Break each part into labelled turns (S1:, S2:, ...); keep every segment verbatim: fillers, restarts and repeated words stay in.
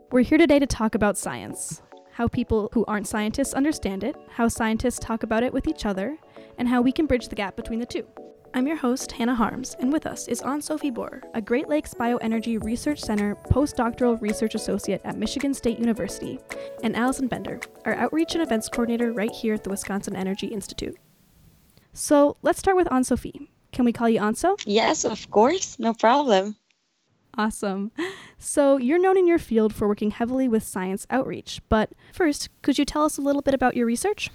S1: We're here today to talk about science, how people who aren't scientists understand it, how scientists talk about it with each other, and how we can bridge the gap between the two. I'm your host, Hannah Harms, and with us is Anne-Sophie Boer, a Great Lakes Bioenergy Research Center postdoctoral research associate at Michigan State University, and Allison Bender, our outreach and events coordinator right here at the Wisconsin Energy Institute. So let's start with Anne-Sophie. Can we call you Anso?
S2: Yes, of course, no problem.
S1: Awesome. So you're known in your field for working heavily with science outreach, but first, could you tell us a little bit about your research?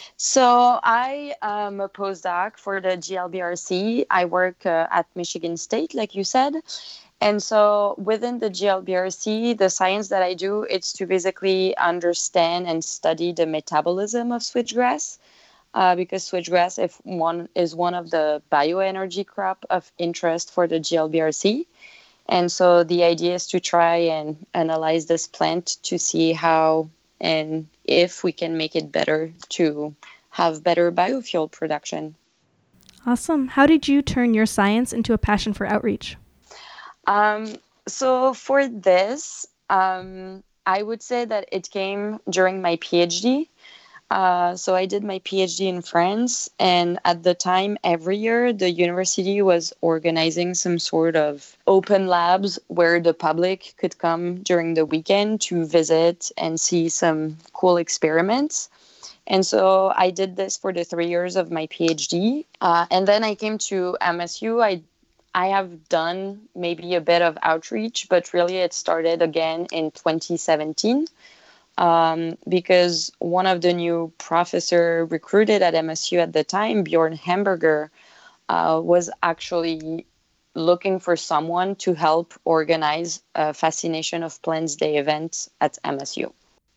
S2: So I am a postdoc for the G L B R C. I work uh, at Michigan State, like you said. And so within the G L B R C, the science that I do, it's to basically understand and study the metabolism of switchgrass. Uh, because switchgrass if one, is one of the bioenergy crop of interest for the G L B R C. And so the idea is to try and analyze this plant to see how and if we can make it better to have better biofuel production.
S1: Awesome. How did you turn your science into a passion for outreach?
S2: Um, so for this, um, I would say that it came during my PhD. Uh, so I did my PhD in France, and at the time, every year, the university was organizing some sort of open labs where the public could come during the weekend to visit and see some cool experiments. And so I did this for the three years of my PhD. Uh, and then I came to M S U. I, I have done maybe a bit of outreach, but really it started again in twenty seventeen. Um, because one of the new professor recruited at M S U at the time, Bjorn Hamburger, uh, was actually looking for someone to help organize a Fascination of Plants Day event at M S U.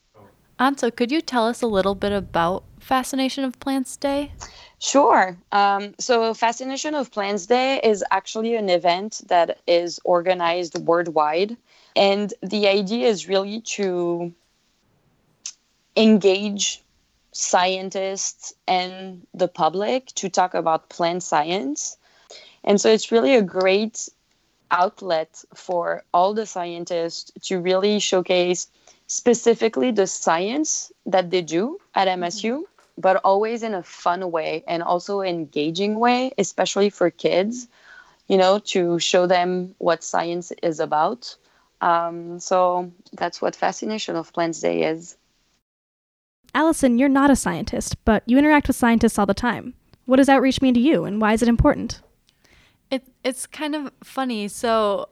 S3: Anso, could you tell us a little bit about Fascination of Plants Day?
S2: Sure. Um, so Fascination of Plants Day is actually an event that is organized worldwide. And the idea is really to engage scientists and the public to talk about plant science. And so it's really a great outlet for all the scientists to really showcase specifically the science that they do at M S U, but always in a fun way and also engaging way, especially for kids, you know, to show them what science is about. Um, so that's what Fascination of Plants Day is.
S1: Allison, you're not a scientist, but you interact with scientists all the time. What does outreach mean to you, and why is it important?
S3: It, it's kind of funny. So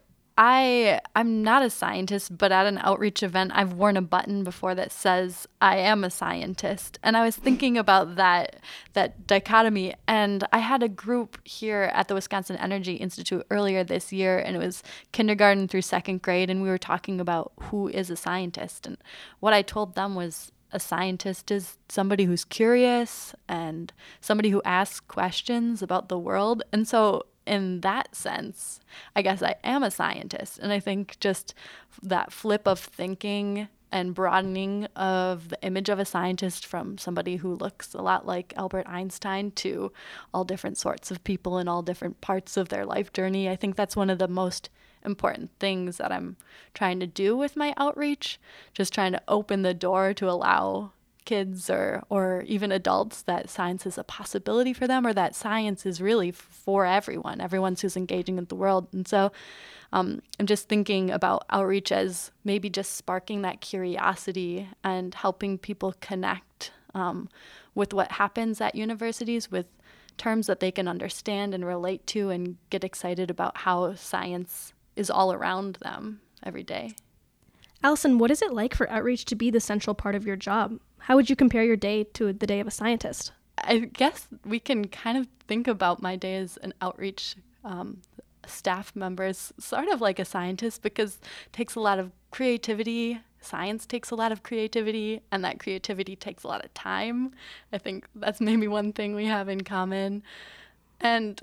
S3: I, I'm not a scientist, but at an outreach event, I've worn a button before that says, I am a scientist. And I was thinking about that, that dichotomy. And I had a group here at the Wisconsin Energy Institute earlier this year, and it was kindergarten through second grade, and we were talking about who is a scientist. And what I told them was, a scientist is somebody who's curious and somebody who asks questions about the world. And so in that sense, I guess I am a scientist. And I think just that flip of thinking and broadening of the image of a scientist from somebody who looks a lot like Albert Einstein to all different sorts of people in all different parts of their life journey, I think that's one of the most important things that I'm trying to do with my outreach, just trying to open the door to allow kids or or even adults that science is a possibility for them, or that science is really for everyone, everyone who's engaging in the world. And so um, I'm just thinking about outreach as maybe just sparking that curiosity and helping people connect um, with what happens at universities with terms that they can understand and relate to and get excited about how science is all around them every day.
S1: Allison, what is it like for outreach to be the central part of your job? How would you compare your day to the day of a scientist?
S3: I guess we can kind of think about my day as an outreach um, staff member as sort of like a scientist, because it takes a lot of creativity. Science takes a lot of creativity, and that creativity takes a lot of time. I think that's maybe one thing we have in common. And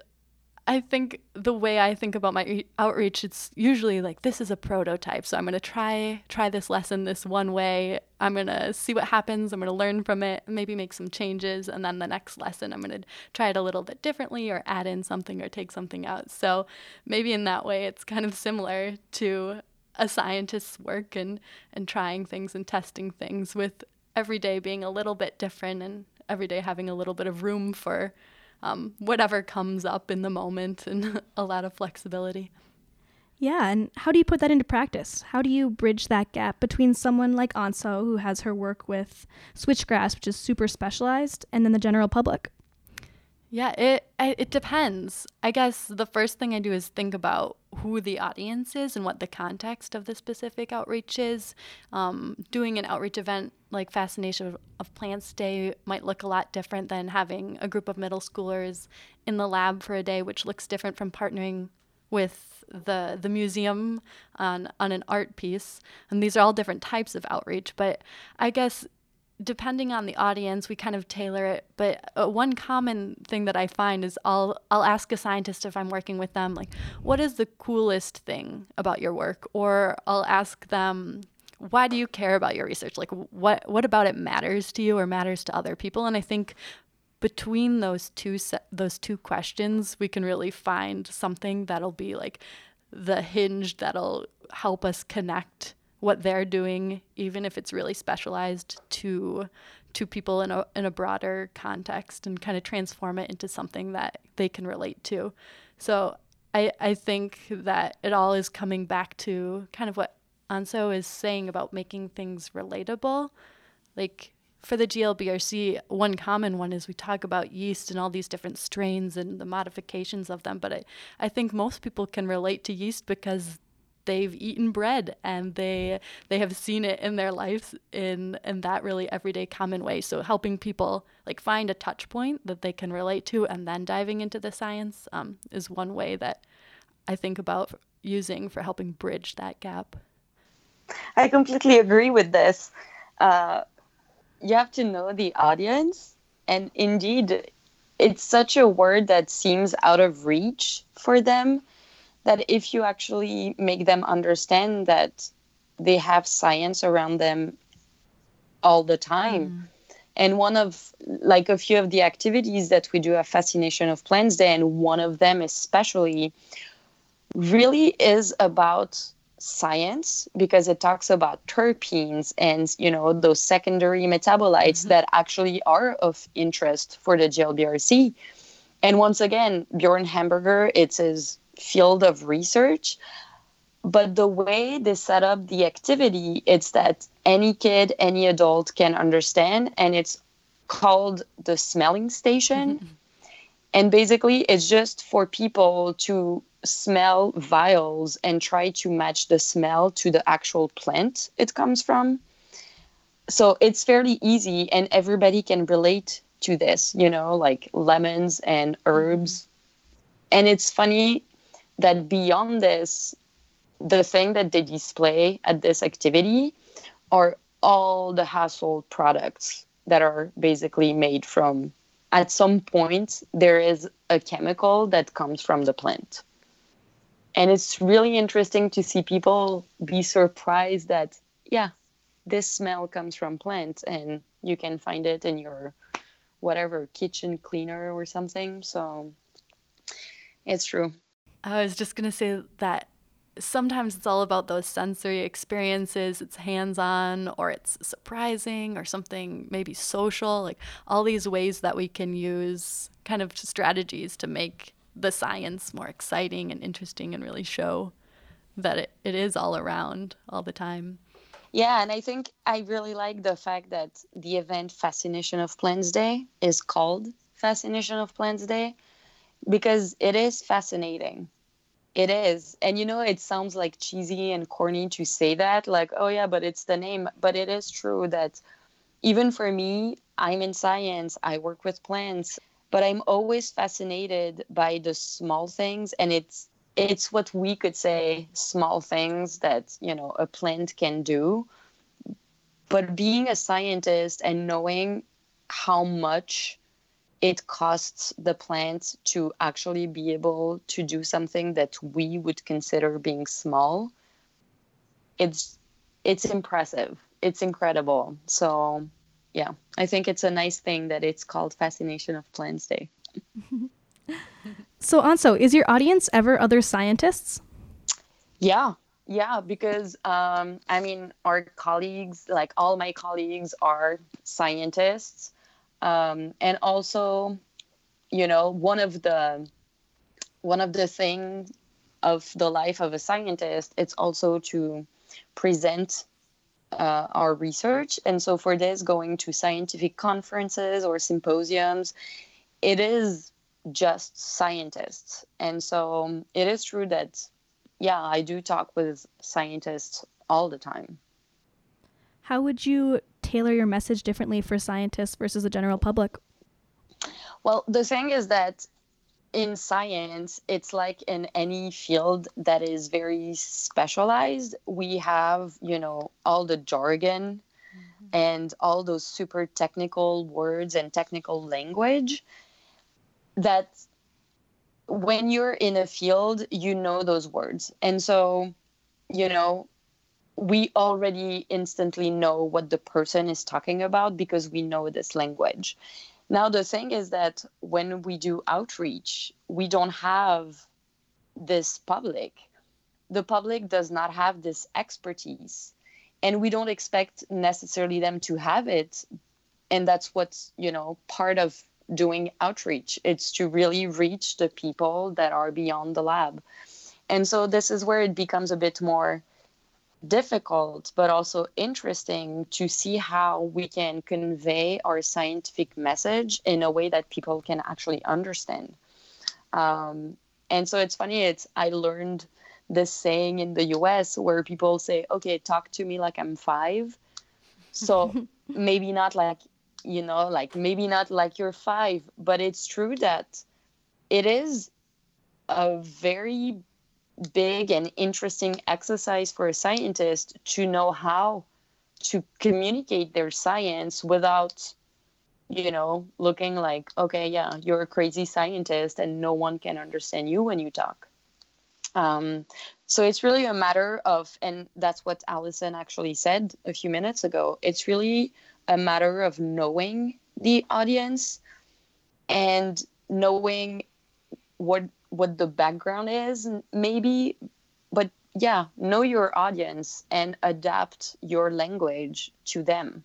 S3: I think the way I think about my outreach, it's usually like, this is a prototype. So I'm going to try try this lesson this one way. I'm going to see what happens. I'm going to learn from it, maybe make some changes. And then the next lesson, I'm going to try it a little bit differently or add in something or take something out. So maybe in that way, it's kind of similar to a scientist's work and, and trying things and testing things, with every day being a little bit different and every day having a little bit of room for um, whatever comes up in the moment and a lot of flexibility.
S1: Yeah, and how do you put that into practice? How do you bridge that gap between someone like Anso, who has her work with switchgrass, which is super specialized, and then the general public?
S3: Yeah, it it depends. I guess the first thing I do is think about who the audience is and what the context of the specific outreach is. Um, doing an outreach event like Fascination of, of Plants Day might look a lot different than having a group of middle schoolers in the lab for a day, which looks different from partnering with the the museum on on an art piece. And these are all different types of outreach, but I guess depending on the audience, we kind of tailor it. But uh, one common thing that I find is I'll I'll ask a scientist if I'm working with them, like, what is the coolest thing about your work? Or I'll ask them, why do you care about your research? Like, what what about it matters to you or matters to other people? And I think between those two se- those two questions, we can really find something that'll be like the hinge that'll help us connect what they're doing, even if it's really specialized, to to people in a in a broader context, and kind of transform it into something that they can relate to. So I I think that it all is coming back to kind of what Anso is saying about making things relatable. Like for the G L B R C, one common one is we talk about yeast and all these different strains and the modifications of them, but I, I think most people can relate to yeast because they've eaten bread and they they have seen it in their lives in in that really everyday common way. So helping people like find a touch point that they can relate to and then diving into the science um, is one way that I think about using for helping bridge that gap.
S2: I completely agree with this. Uh, you have to know the audience, and indeed, it's such a word that seems out of reach for them, that if you actually make them understand that they have science around them all the time. Mm. And one of, like a few of the activities that we do at Fascination of Plants Day, and one of them especially, really is about science, because it talks about terpenes and, you know, those secondary metabolites mm-hmm. that actually are of interest for the G L B R C. And once again, Bjorn Hamburger, it's his field of research, but the way they set up the activity, it's that any kid, any adult can understand, and it's called the smelling station. Mm-hmm. And basically it's just for people to smell vials and try to match the smell to the actual plant it comes from. So it's fairly easy and everybody can relate to this, you know, like lemons and herbs. And it's funny that beyond this, the thing that they display at this activity are all the household products that are basically made from, at some point, there is a chemical that comes from the plant. And it's really interesting to see people be surprised that, yeah, this smell comes from plants and you can find it in your whatever kitchen cleaner or something. So it's true.
S3: I was just going to say that sometimes it's all about those sensory experiences. It's hands-on or it's surprising or something maybe social, like all these ways that we can use kind of strategies to make the science more exciting and interesting and really show that it, it is all around all the time.
S2: Yeah, and I think I really like the fact that the event Fascination of Plants Day is called Fascination of Plants Day, because it is fascinating. It is. And, you know, it sounds like cheesy and corny to say that, like, oh, yeah, but it's the name. But it is true that even for me, I'm in science, I work with plants, but I'm always fascinated by the small things. And it's it's what we could say small things that, you know, a plant can do. But being a scientist and knowing how much it costs the plant to actually be able to do something that we would consider being small, it's it's impressive. It's incredible. So, yeah, I think it's a nice thing that it's called Fascination of Plants Day.
S1: So, Anso, is your audience ever other scientists?
S2: Yeah, Yeah, because um, I mean, our colleagues, like all my colleagues, are scientists, um, and also, you know, one of the one of the things of the life of a scientist, it's also to present uh, our research. And so for this, going to scientific conferences or symposiums, it is just scientists. And so it is true that, yeah, I do talk with scientists all the time.
S1: How would you tailor your message differently for scientists versus the general public?
S2: Well, the thing is that in science, it's like in any field that is very specialized. We have, you know, all the jargon mm-hmm. and all those super technical words and technical language that when you're in a field, you know those words. And so, you know, we already instantly know what the person is talking about because we know this language. Now, the thing is that when we do outreach, we don't have this public. The public does not have this expertise, and we don't expect necessarily them to have it. And that's what's, you know, part of doing outreach. It's to really reach the people that are beyond the lab. And so this is where it becomes a bit more difficult, but also interesting to see how we can convey our scientific message in a way that people can actually understand. Um, and so it's funny, it's I learned this saying in the U S where people say, okay, talk to me like I'm five. So maybe not like, you know, like maybe not like you're five, but it's true that it is a very big and interesting exercise for a scientist to know how to communicate their science without, you know, looking like, okay, yeah, you're a crazy scientist and no one can understand you when you talk. Um, so it's really a matter of, and that's what Allison actually said a few minutes ago, it's really a matter of knowing the audience and knowing what what the background is, maybe, but yeah, know your audience and adapt your language to them.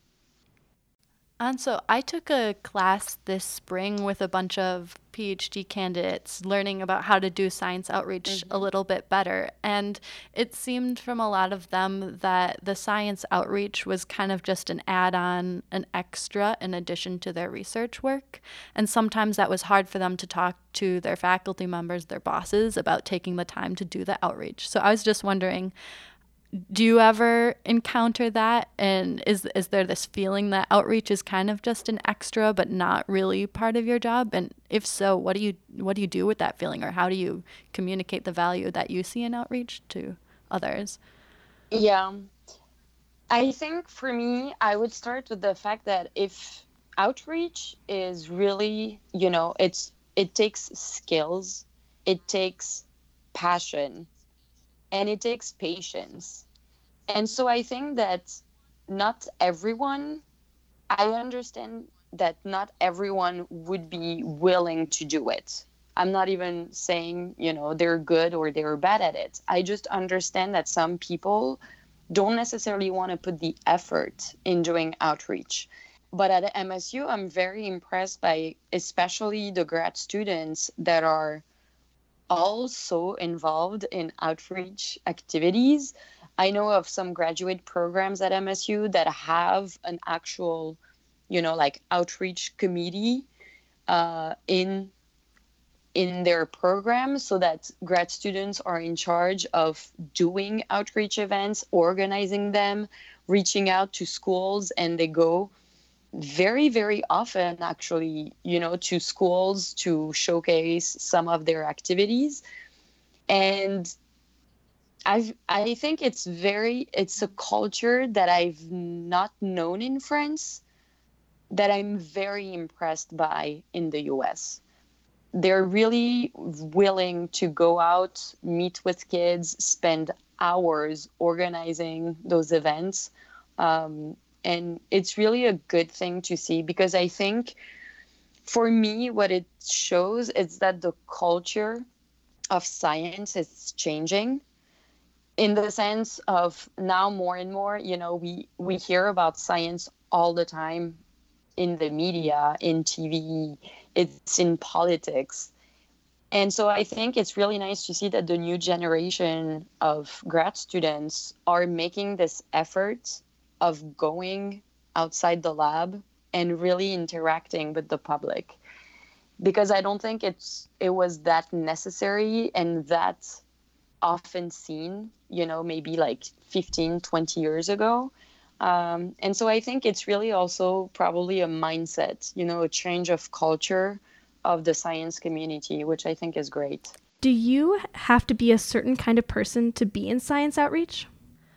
S3: And so I took a class this spring with a bunch of PhD candidates learning about how to do science outreach mm-hmm. a little bit better. And it seemed from a lot of them that the science outreach was kind of just an add-on, an extra in addition to their research work. And sometimes that was hard for them to talk to their faculty members, their bosses, about taking the time to do the outreach. So I was just wondering, do you ever encounter that? And is is there this feeling that outreach is kind of just an extra but not really part of your job? And if so, what do you what do you do with that feeling, or how do you communicate the value that you see in outreach to others?
S2: Yeah. I think for me, I would start with the fact that if outreach is really, you know, it's it takes skills, it takes passion, and it takes patience. And so I think that not everyone, I understand that not everyone would be willing to do it. I'm not even saying, you know, they're good or they're bad at it. I just understand that some people don't necessarily want to put the effort in doing outreach. But at M S U, I'm very impressed by especially the grad students that are also involved in outreach activities. I know of some graduate programs at M S U that have an actual, you know, like outreach committee uh, in in their program, so that grad students are in charge of doing outreach events, organizing them, reaching out to schools, and they go very, very often, actually, you know, to schools to showcase some of their activities. And I've, I think it's very, it's a culture that I've not known in France that I'm very impressed by in the U S. They're really willing to go out, meet with kids, spend hours organizing those events. Um, and it's really a good thing to see, because I think for me, what it shows is that the culture of science is changing. in the sense of now more and more, you know, we, we hear about science all the time in the media, in T V, it's in politics. And so I think it's really nice to see that the new generation of grad students are making this effort of going outside the lab and really interacting with the public. Because I don't think it's it was that necessary and that often seen, you know, maybe like fifteen, twenty years ago. Um, and so I think it's really also probably a mindset, you know, a change of culture of the science community, which I think is great.
S1: Do you have to be a certain kind of person to be in science outreach?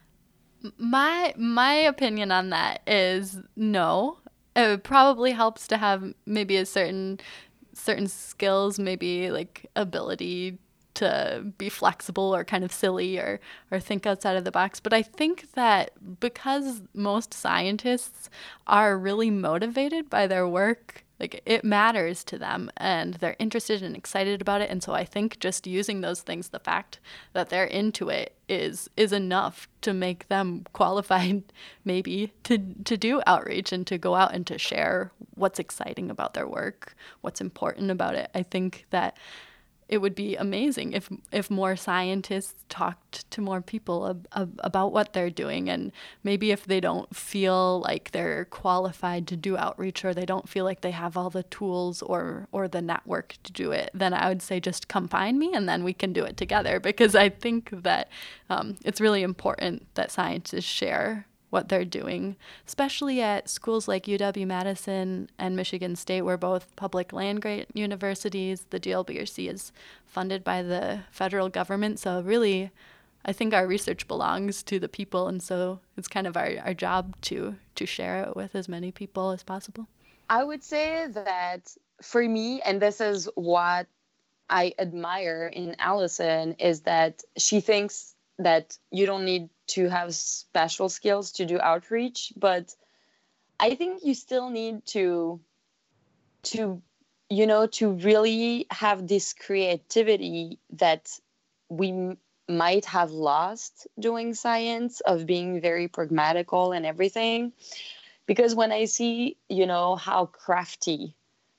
S3: My my opinion on that is no. It probably helps to have maybe a certain certain skills, maybe like ability to be flexible or kind of silly or or think outside of the box. But I think that because most scientists are really motivated by their work, like it matters to them and they're interested and excited about it. And so I think just using those things, the fact that they're into it is is enough to make them qualified maybe to to do outreach and to go out and to share what's exciting about their work, what's important about it. I think that it would be amazing if if more scientists talked to more people ab- ab- about what they're doing. And maybe if they don't feel like they're qualified to do outreach or they don't feel like they have all the tools or or the network to do it, then I would say just come find me and then we can do it together. Because I think that um, it's really important that scientists share what they're doing, especially at schools like U W-Madison and Michigan State, where both public land-grant universities. The G L B R C is funded by the federal government. So really, I think our research belongs to the people. And so it's kind of our, our job to, to share it with as many people as possible.
S2: I would say that for me, and this is what I admire in Allison, is that she thinks that you don't need to have special skills to do outreach, but I think you still need to, to, you know, to really have this creativity that we m- might have lost doing science, of being very pragmatical and everything. Because when I see, you know, how crafty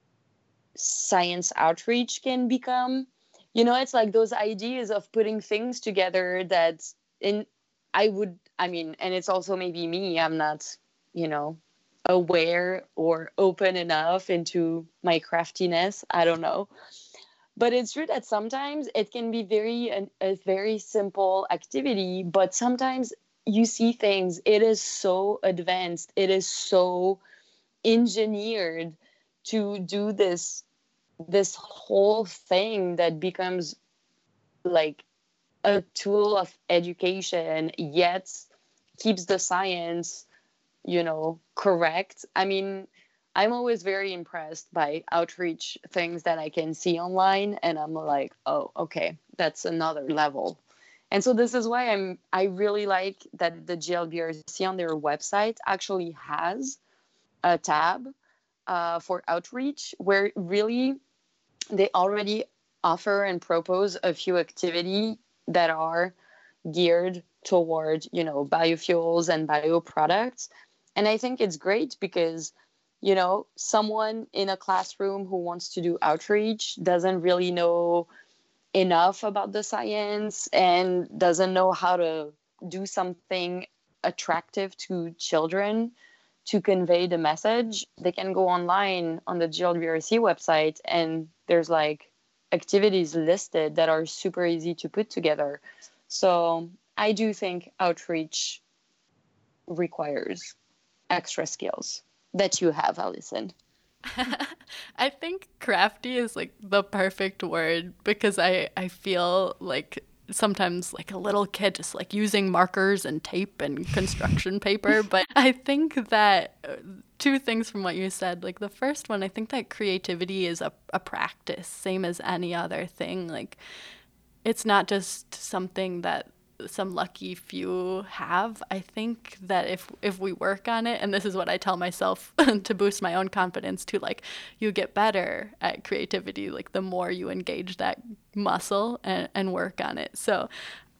S2: science outreach can become, you know, it's like those ideas of putting things together that in, I would, I mean, and it's also maybe me, I'm not, you know, aware or open enough into my craftiness. I don't know. But it's true that sometimes it can be very, a, a very simple activity, but sometimes you see things, it is so advanced, it is so engineered to do this this whole thing that becomes like a tool of education, yet keeps the science, you know, correct. I mean, I'm always very impressed by outreach things that I can see online, and I'm like, oh, okay, that's another level. And so this is why I'm I really like that the G L B R C on their website actually has a tab uh, for outreach, where really they already offer and propose a few activities that are geared toward, you know, biofuels and bioproducts. And I think it's great because, you know, someone in a classroom who wants to do outreach doesn't really know enough about the science and doesn't know how to do something attractive to children to convey the message. They can go online on the G L B R C website and there's like activities listed that are super easy to put together. So I do think outreach requires extra skills that you have, Allison.
S3: I think crafty is like the perfect word, because I, I feel like sometimes like a little kid just like using markers and tape and construction paper. But I think that two things from what you said, like the first one, I think that creativity is a, a practice, same as any other thing. Like it's not just something that some lucky few have. I think that if if we work on it, and this is what I tell myself to boost my own confidence too, like you get better at creativity, like the more you engage that muscle and, and work on it. So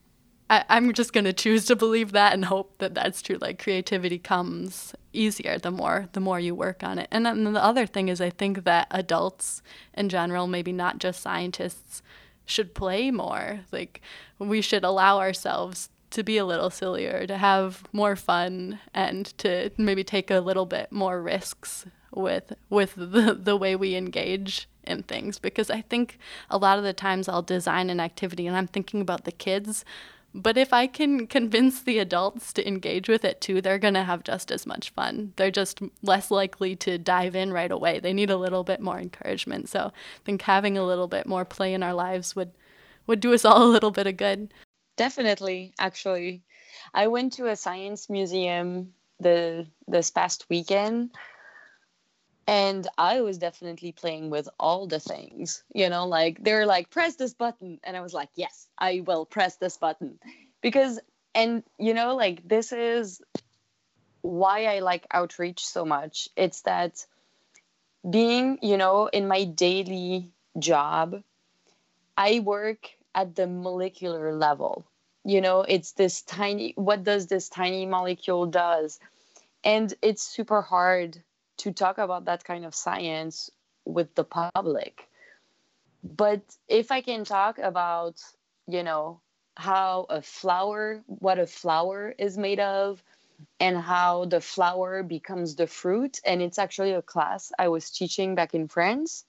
S3: I, I'm just going to choose to believe that and hope that that's true. Like, creativity comes easier the more the more you work on it. And then the other thing is, I think that adults in general, maybe not just scientists, should play more. Like, we should allow ourselves to be a little sillier, to have more fun, and to maybe take a little bit more risks with with the, the way we engage in things. Because I think a lot of the times I'll design an activity and I'm thinking about the kids, but if I can convince the adults to engage with it too, they're going to have just as much fun. They're just less likely to dive in right away. They need a little bit more encouragement. So I think having a little bit more play in our lives would would do us all a little bit of good.
S2: Definitely, actually. I went to a science museum the this past weekend, and I was definitely playing with all the things, you know, like they're like, press this button. And I was like, yes, I will press this button. Because, and you know, like this is why I like outreach so much. It's that being, you know, in my daily job, I work at the molecular level. You know, it's this tiny, what does this tiny molecule does? And it's super hard to talk about that kind of science with the public. But if I can talk about, you know, how a flower, what a flower is made of, and how the flower becomes the fruit, and it's actually a class I was teaching back in France,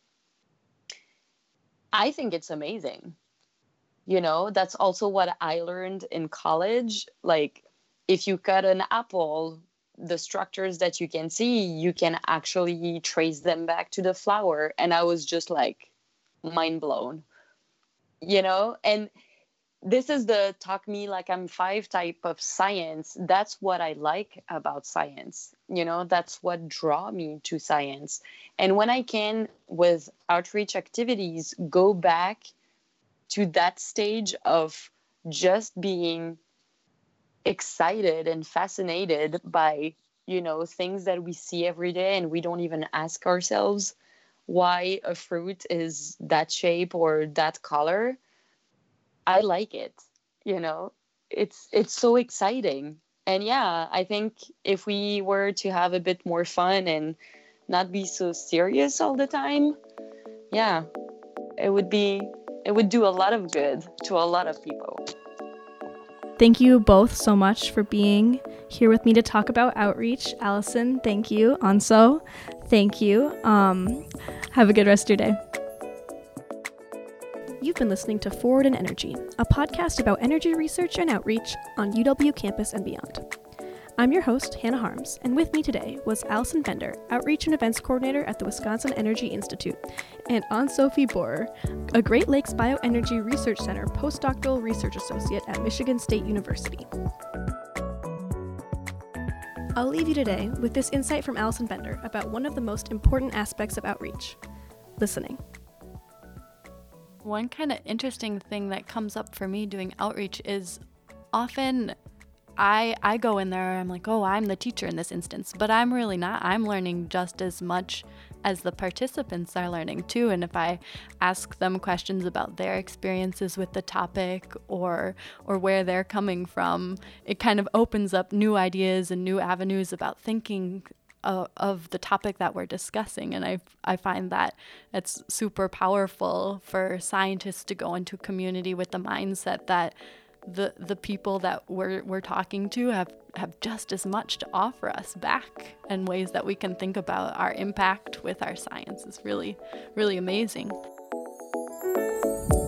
S2: I think it's amazing. You know, that's also what I learned in college. Like, if you cut an apple, the structures that you can see, you can actually trace them back to the flower. And I was just like mind blown, you know? And this is the talk me like I'm five type of science. That's what I like about science. You know, that's what draw me to science. And when I can, with outreach activities, go back to that stage of just being excited and fascinated by, you know, things that we see every day, and we don't even ask ourselves why a fruit is that shape or that color. I like it, you know, it's it's so exciting. And yeah, I think if we were to have a bit more fun and not be so serious all the time, yeah, it would be it would do a lot of good to a lot of people.
S1: Thank you both so much for being here with me to talk about outreach. Allison, thank you. Anso, thank you. Um, have a good rest of your day. You've been listening to Forward in Energy, a podcast about energy research and outreach on U W campus and beyond. I'm your host, Hannah Harms, and with me today was Allison Bender, Outreach and Events Coordinator at the Wisconsin Energy Institute, and Anne-Sophie Bohrer, a Great Lakes Bioenergy Research Center postdoctoral research associate at Michigan State University. I'll leave you today with this insight from Allison Bender about one of the most important aspects of outreach: listening.
S3: One kind of interesting thing that comes up for me doing outreach is often I I go in there, I'm like, oh, I'm the teacher in this instance, but I'm really not. I'm learning just as much as the participants are learning too. And if I ask them questions about their experiences with the topic or or where they're coming from, it kind of opens up new ideas and new avenues about thinking uh, of the topic that we're discussing. And I I find that it's super powerful for scientists to go into a community with the mindset that the the people that we're we're talking to have, have just as much to offer us back, and ways that we can think about our impact with our science is really, really amazing.